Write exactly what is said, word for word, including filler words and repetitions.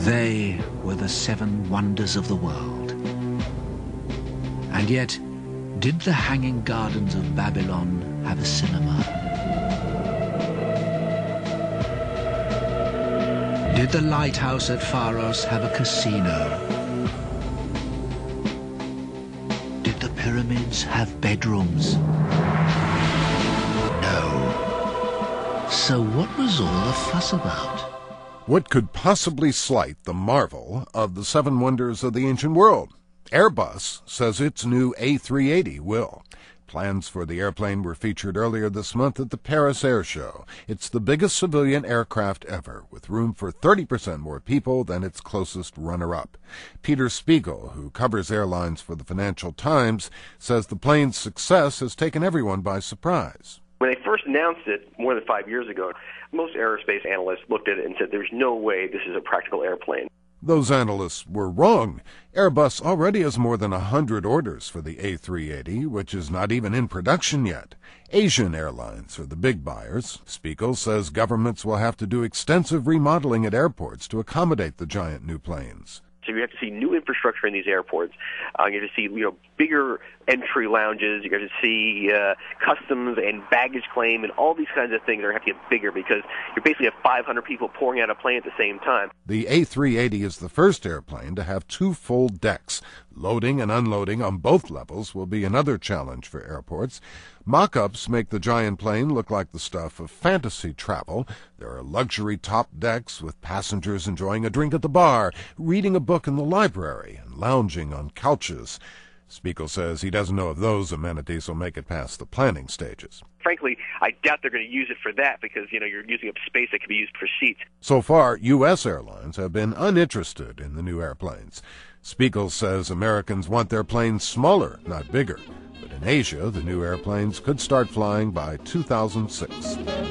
They were the seven wonders of the world. And yet, did the Hanging Gardens of Babylon have a cinema? Did the lighthouse at Pharos have a casino? Did the pyramids have bedrooms? No. So what was all the fuss about? What could possibly slight the marvel of the seven wonders of the ancient world? Airbus says its new A three eighty will. Plans for the airplane were featured earlier this month at the Paris Air Show. It's the biggest civilian aircraft ever, with room for thirty percent more people than its closest runner-up. Peter Spiegel, who covers airlines for the Financial Times, says the plane's success has taken everyone by surprise. When they first announced it more than five years ago, most aerospace analysts looked at it and said, there's no way this is a practical airplane. Those analysts were wrong. Airbus already has more than a hundred orders for the A three eighty, which is not even in production yet. Asian airlines are the big buyers. Spiegel says governments will have to do extensive remodeling at airports to accommodate the giant new planes. So you have to see new infrastructure in these airports. Uh, you have to see, you know, bigger entry lounges. You have to see uh, customs and baggage claim, and all these kinds of things are have to get bigger because you basically have five hundred people pouring out a plane at the same time. The A three eighty is the first airplane to have two full decks. Loading and unloading on both levels will be another challenge for airports. Mock-ups make the giant plane look like the stuff of fantasy travel. There are luxury top decks with passengers enjoying a drink at the bar, reading a book in the library, and lounging on couches. Spiegel says he doesn't know if those amenities will make it past the planning stages. Frankly, I doubt they're going to use it for that because, you know, you're using up space that could be used for seats. So far, U S airlines have been uninterested in the new airplanes. Spiegel says Americans want their planes smaller, not bigger. But in Asia, the new airplanes could start flying by two thousand six.